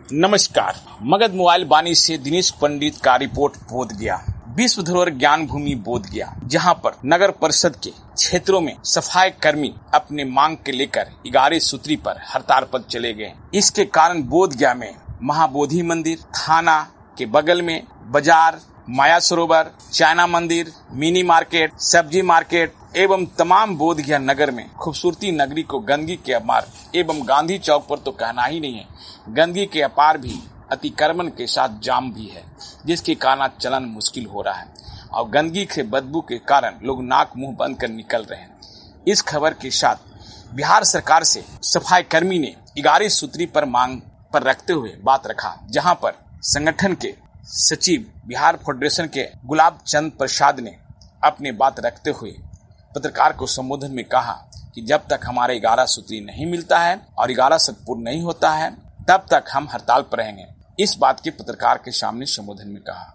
नमस्कार। मगध मोबाइल वाणी से दिनेश पंडित का रिपोर्ट बोधगया। विश्व धरोहर ज्ञान भूमि बोधगया, जहां पर नगर परिषद के क्षेत्रों में सफाई कर्मी अपने मांग के लेकर 11 सूत्री पर हड़ताल पर चले गए। इसके कारण बोधगया में महाबोधि मंदिर, थाना के बगल में बाजार, माया सरोवर, चाइना मंदिर, मिनी मार्केट, सब्जी मार्केट एवं तमाम बोधगया नगर में खूबसूरती नगरी को गंदगी के अपार एवं गांधी चौक पर तो कहना ही नहीं है, गंदगी के अपार भी अतिक्रमण के साथ जाम भी है, जिसके कारण चलन मुश्किल हो रहा है और गंदगी के बदबू के कारण लोग नाक मुंह बंद कर निकल रहे हैं। इस खबर के साथ बिहार सरकार से सफाई कर्मी ने 11 सूत्री पर मांग पर रखते हुए बात रखा, जहां पर संगठन के सचिव बिहार फेडरेशन के गुलाब चंद प्रसाद ने अपने बात रखते हुए पत्रकार को संबोधन में कहा कि जब तक हमारे 11 सूत्री नहीं मिलता है और 11 शर्त पूर्ण नहीं होता है, तब तक हम हड़ताल पर रहेंगे। इस बात के पत्रकार के सामने संबोधन में कहा।